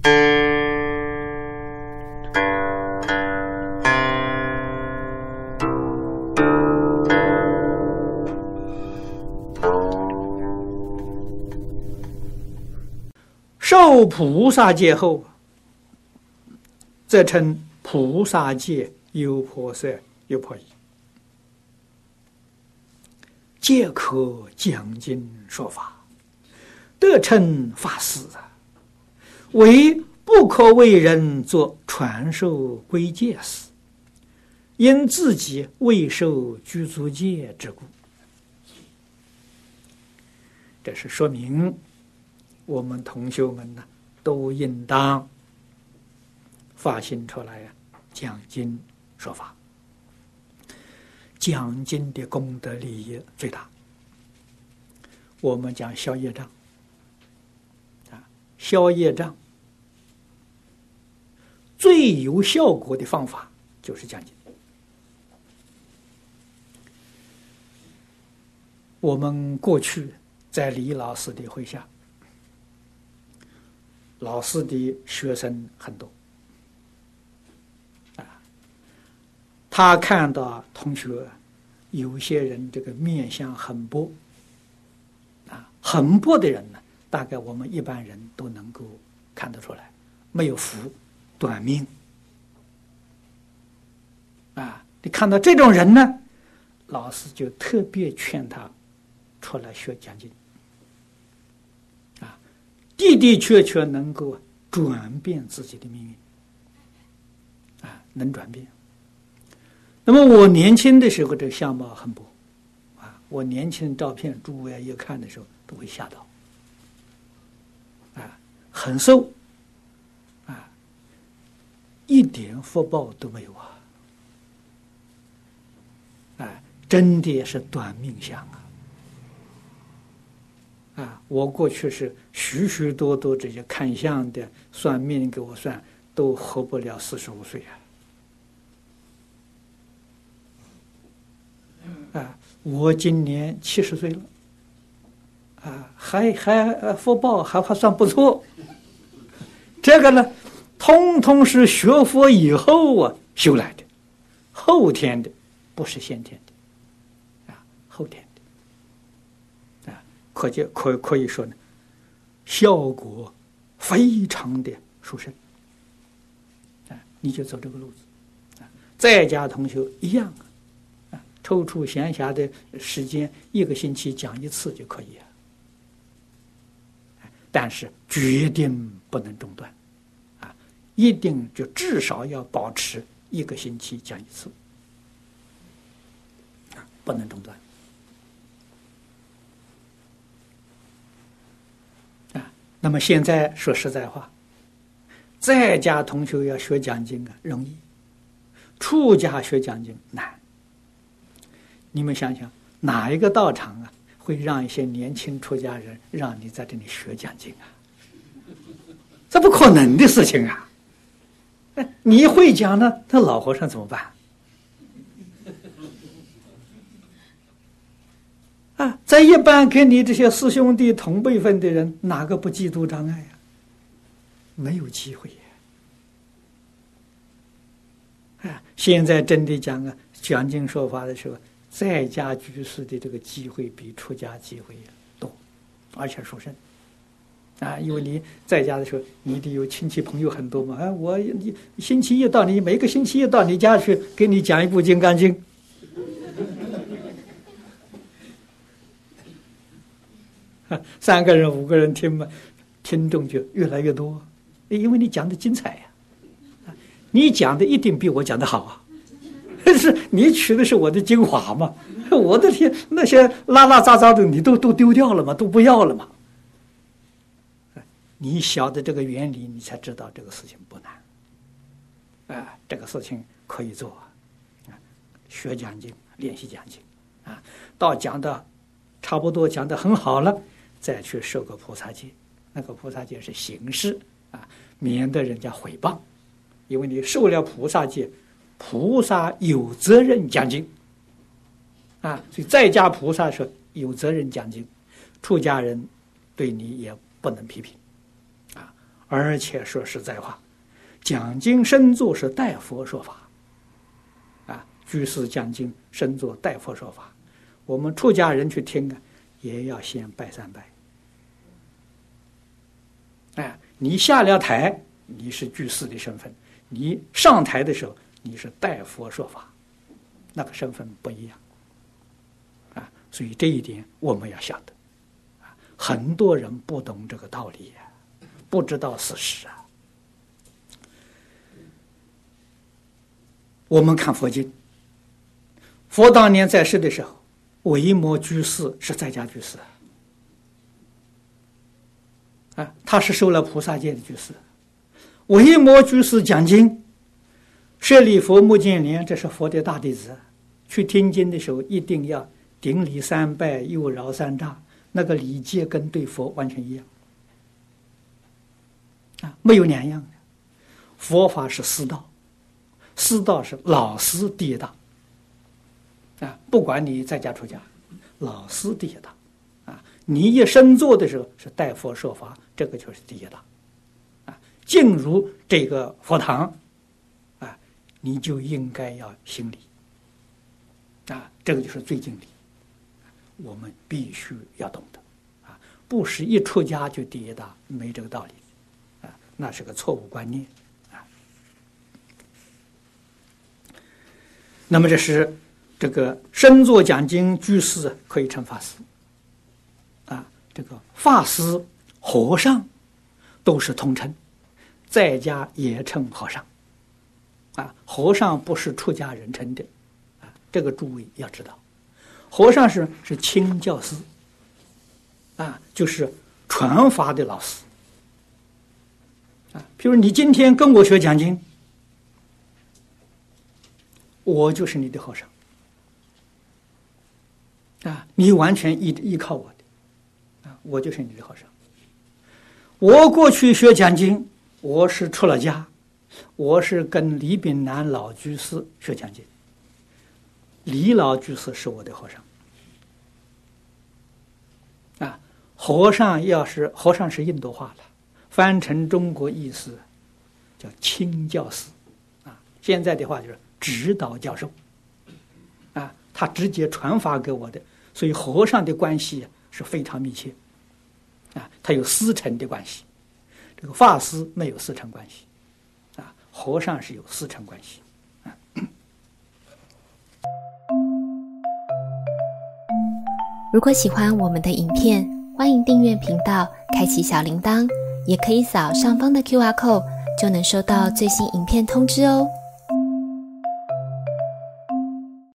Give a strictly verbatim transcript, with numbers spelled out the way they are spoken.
受菩萨戒后，则称菩萨戒优婆塞、优婆夷，皆可讲经说法，得称法师啊。唯不可为人作传授归戒事，因自己未受具足戒之故。这是说明我们同学们呢，都应当发心出来呀，讲经说法。讲经的功德利益最大。我们讲消业障啊，消业障最有效果的方法就是讲经。我们过去在李老师的会下，老师的学生很多啊，他看到同学有些人这个面相很薄啊，很薄的人呢，大概我们一般人都能够看得出来，没有福，短命啊。你看到这种人呢，老师就特别劝他出来学讲经啊，的的确确能够转变自己的命运啊，能转变。那么我年轻的时候，这个相貌很薄啊，我年轻的照片，诸位一看的时候都会吓到啊，很瘦啊，一点福报都没有啊，啊，真的是短命相啊。啊，我过去是许许多多这些看相的、算命给我算，都活不了四十五岁啊！啊，我今年七十岁了，啊，还还福报还还算不错。这个呢，通通是学佛以后啊修来的，后天的，不是先天的，啊，后天的。可见可可以说呢，效果非常的殊胜啊！你就走这个路子啊，在家同学一样啊，抽出闲暇的时间，一个星期讲一次就可以啊。但是决定不能中断啊，一定就至少要保持一个星期讲一次啊，不能中断。那么现在说实在话，在家同学要学讲经啊容易，出家学讲经难。你们想想，哪一个道场啊会让一些年轻出家人让你在这里学讲经啊？这不可能的事情啊！哎，你会讲呢，那老和尚怎么办？啊，在一般跟你这些师兄弟同辈分的人，哪个不嫉妒障碍呀？没有机会呀！啊，现在真的讲啊，讲经说法的时候，在家居士的这个机会比出家机会多，而且殊胜啊！因为你在家的时候，你得有亲戚朋友很多嘛。啊，我你星期一到你每个星期一到你家去，给你讲一部《金刚经》。三个人、五个人听嘛，听众就越来越多，因为你讲的精彩呀、啊，你讲的一定比我讲的好啊，是你取的是我的精华嘛，我的天，那些拉拉杂杂的你都都丢掉了嘛，都不要了嘛。你晓得这个原理，你才知道这个事情不难，啊，这个事情可以做，啊，学讲经，练习讲经，啊，到讲的差不多讲的很好了。再去受个菩萨戒，那个菩萨戒是形式啊，免得人家诽谤。因为你受了菩萨戒，菩萨有责任讲经啊，所以在家菩萨说有责任讲经，出家人对你也不能批评啊。 而且说实在话，讲经深坐是代佛说法啊，居士讲经深坐代佛说法，我们出家人去听啊，也要先拜三拜。哎，你下了台，你是居士的身份；你上台的时候，你是代佛说法，那个身份不一样啊。所以这一点我们要晓得啊，很多人不懂这个道理啊，不知道事实啊。我们看佛经，佛当年在世的时候，维摩居士是在家居士啊，他是受了菩萨戒的居士。维摩居士讲经，舍利弗、目犍连，这是佛的大弟子，去听经的时候一定要顶礼三拜，右绕三匝，那个礼节跟对佛完全一样啊，没有两样的。佛法是师道，师道是老师第一大啊，不管你在家出家，老师第一大啊。你一生坐的时候是代佛说法，这个就是第一大啊。进入这个佛堂啊，你就应该要行礼啊，这个就是最敬礼，我们必须要懂得啊，不是一出家就第一大，没这个道理啊，那是个错误观念啊。那么这是这个深坐讲经居士可以称法师啊，这个法师、和尚都是通称，在家也称和尚啊。和尚不是出家人称的啊，这个诸位要知道。和尚是是亲教师啊，就是传法的老师啊。比如你今天跟我学讲经，我就是你的和尚啊，你完全依依靠我的啊，我就是你的和尚。我过去学讲经，我是出了家，我是跟李炳南老居士学讲经，李老居士是我的和尚啊。和尚要是和尚是印度话了，翻成中国意思叫亲教师啊，现在的话就是指导教授啊，他直接传法给我的，所以和尚的关系是非常密切啊，他有师承的关系。这个法师没有师承关系啊，和尚是有师承关系啊。 如果喜欢我们的影片，欢迎订阅频道，开启小铃铛，也可以扫上方的 Q R code， 就能收到最新影片通知哦。